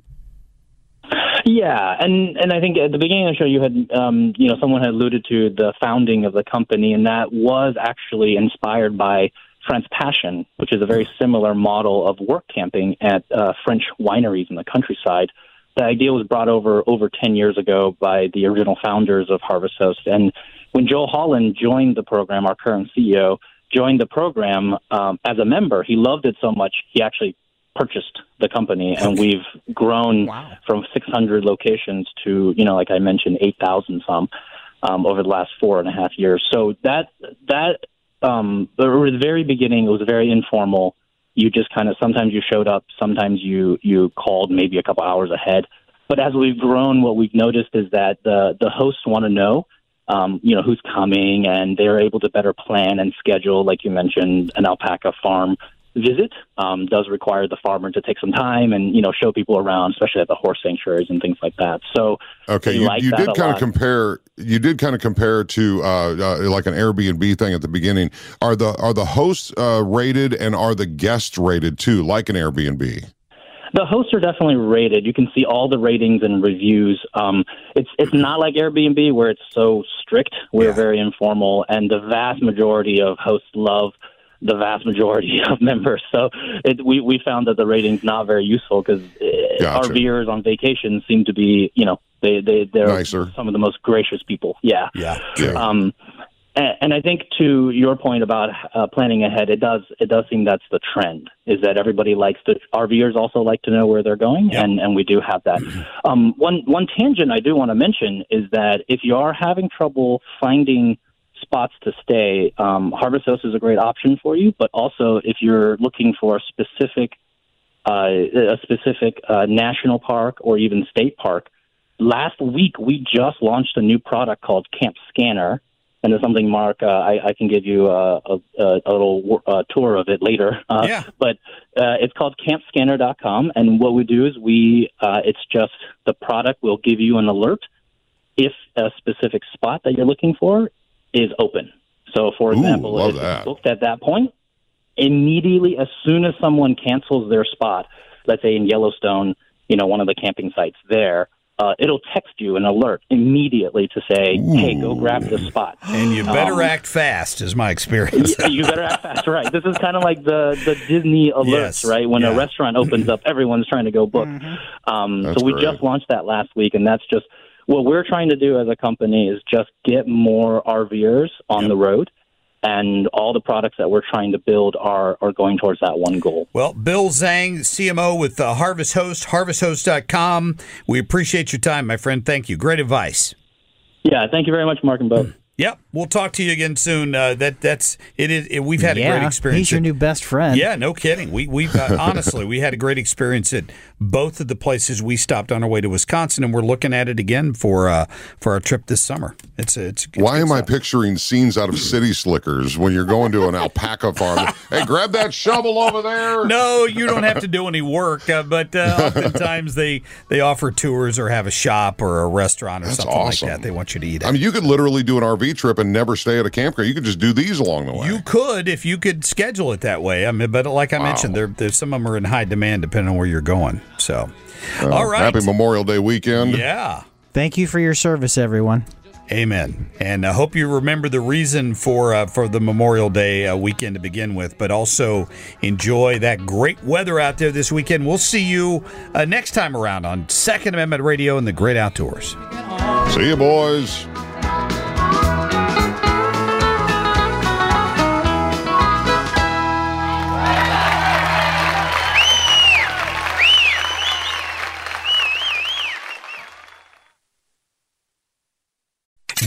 Yeah, and and I think at the beginning of the show, you had um, you know someone had alluded to the founding of the company, and that was actually inspired by French Passion, which is a very similar model of work camping at uh, French wineries in the countryside. The idea was brought over over ten years ago by the original founders of Harvest Host, and when Joel Holland joined the program, our current C E O joined the program um, as a member, he loved it so much he actually purchased the company, and we've grown wow. from six hundred locations to, you know, like I mentioned, eight thousand some um, over the last four and a half years. So that, that um, at the very beginning, it was very informal. You just kind of, sometimes you showed up, sometimes you, you called maybe a couple hours ahead. But as we've grown, what we've noticed is that the, the hosts want to know, um, you know, who's coming, and they're able to better plan and schedule, like you mentioned, an alpaca farm visit um, does require the farmer to take some time and, you know, show people around, especially at the horse sanctuaries and things like that. So, okay, you, like you did kind lot. of compare. You did kind of compare to uh, uh, like an Airbnb thing at the beginning. Are the are the hosts uh, rated, and are the guests rated too, like an Airbnb? The hosts are definitely rated. You can see all the ratings and reviews. Um, it's it's not like Airbnb where it's so strict. We're Yeah. very informal, and the vast majority of hosts love the vast majority of members. So it, we, we found that the rating's not very useful because Gotcha. RVers on vacation seem to be, you know, they, they, they're Nicer. some of the most gracious people. Yeah. Yeah. Yeah. Um, and, and I think to your point about uh, planning ahead, it does it does seem that's the trend, is that everybody likes to, RVers also like to know where they're going, Yep. and, and we do have that. Um, one, one tangent I do want to mention is that if you are having trouble finding spots to stay, um, Harvest Host is a great option for you. But also, if you're looking for a specific, uh, a specific uh, national park or even state park, last week we just launched a new product called Camp Scanner, and it's something, Mark, uh, I, I can give you a, a, a little uh, tour of it later. Uh, Yeah. But uh, it's called camp scanner dot com, and what we do is we, uh, it's just the product will give you an alert if a specific spot that you're looking for is open. So, for Ooh, example, love if that. it's booked at that point, immediately, as soon as someone cancels their spot, let's say in Yellowstone, you know, one of the camping sites there, uh, it'll text you an alert immediately to say, hey, go grab this spot. And you better Um, act fast, is my experience. Yeah, you better act fast, right? This is kind of like the, the Disney alerts, Yes, right? When yeah. a restaurant opens up, everyone's trying to go book. Um, That's so we great. just launched that last week, and that's just what we're trying to do as a company is just get more RVers on Yep. the road, and all the products that we're trying to build are, are going towards that one goal. Well, Bill Zhang, C M O with uh, Harvest Host, harvest host dot com. We appreciate your time, my friend. Thank you. Great advice. Yeah, thank you very much, Mark and Bo. Yep, we'll talk to you again soon. Uh, that that's it. Is it, we've had a yeah, great experience. he's your at- new best friend. Yeah, no kidding. We we uh, honestly we had a great experience at both of the places we stopped on our way to Wisconsin, and we're looking at it again for uh, for our trip this summer. It's a, it's. it's Why good am I stuff. picturing scenes out of City Slickers when you're going to an alpaca farm? Hey, grab that shovel over there. No, you don't have to do any work, uh, but uh, oftentimes they they offer tours or have a shop or a restaurant or That's something awesome. like that. They want you to eat. I At. mean, you could literally do an R V trip and never stay at a campground. You could just do these along the way. You could if you could schedule it that way. I mean, but like I Wow. mentioned, there there's some of them are in high demand depending on where you're going. So, Uh, all right, Happy Memorial Day weekend. yeah. Thank you for your service, everyone. Amen. And I hope you remember the reason for uh, for the Memorial Day uh, weekend to begin with, but also enjoy that great weather out there this weekend. We'll see you uh, next time around on Second Amendment Radio and the Great Outdoors. See you, boys.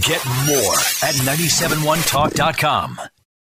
Get more at nine seven one talk dot com.